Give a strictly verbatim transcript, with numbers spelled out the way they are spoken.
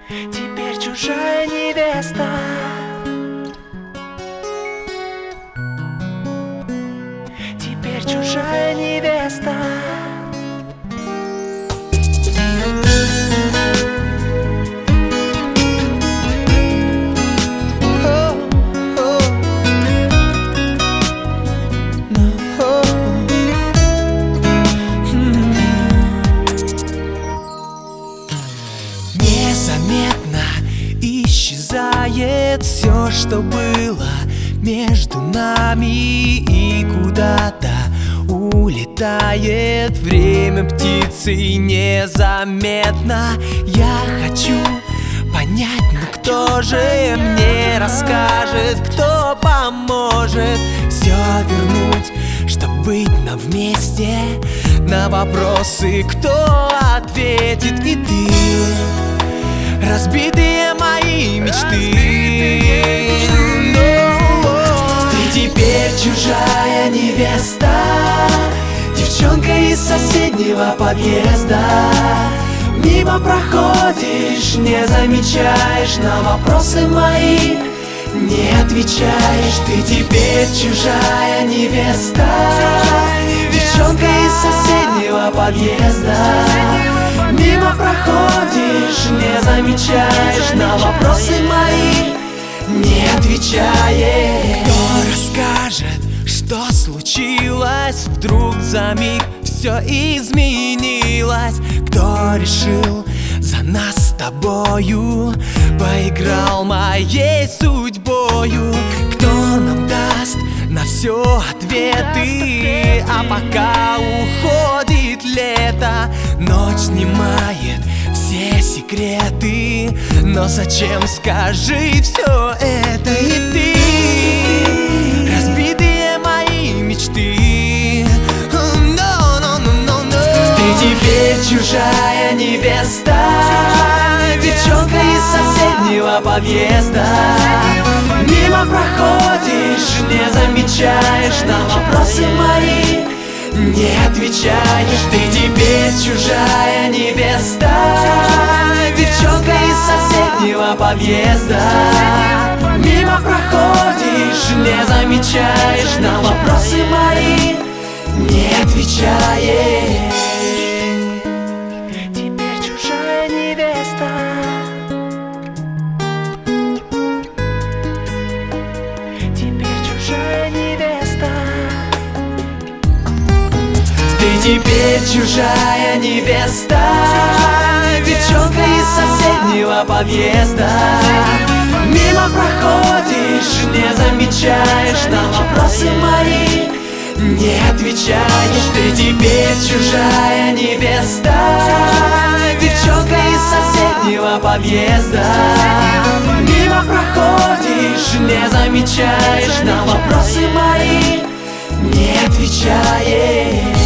Теперь чужая невеста. Теперь чужая невеста. Незаметно исчезает все, что было между нами, и куда-то улетает время птицей незаметно. Я хочу понять, ну кто же мне расскажет, кто поможет все вернуть, чтоб быть нам вместе. На вопросы кто ответит? И ты, разбитые мои мечты. Ты теперь чужая невеста, девчонка из соседнего подъезда. Мимо проходишь, не замечаешь, на вопросы мои не отвечаешь. Ты теперь чужая невеста, девчонка из соседнего подъезда. Мимо проходишь, не замечаешь, на вопросы мои не отвечаешь. Кто расскажет, что случилось? Вдруг за миг все изменилось. Кто решил за нас с тобою, поиграл моей судьбою? Кто нам даст на все ответы? А пока уходит лето, ночь снимает все секреты. Но зачем, скажи, все это? И ты, разбитые мои мечты. No, no, no, no, no. Ты теперь чужая невеста, девчонка из соседнего подъезда. Мимо проходишь, не замечаешь, на вопросы мои не отвечаешь. Ты теперь чужая невеста, девчонка из соседнего подъезда. Мимо проходишь, не замечаешь, на вопросы мои не отвечаешь. Теперь чужая невеста. Теперь чужая невеста. Ты теперь чужая невеста, девчонка из соседнего подъезда. Мимо проходишь, не замечаешь, на вопросы мои не отвечаешь. Ты теперь чужая невеста, девчонка из соседнего подъезда. Мимо проходишь, не замечаешь, на вопросы мои не отвечаешь.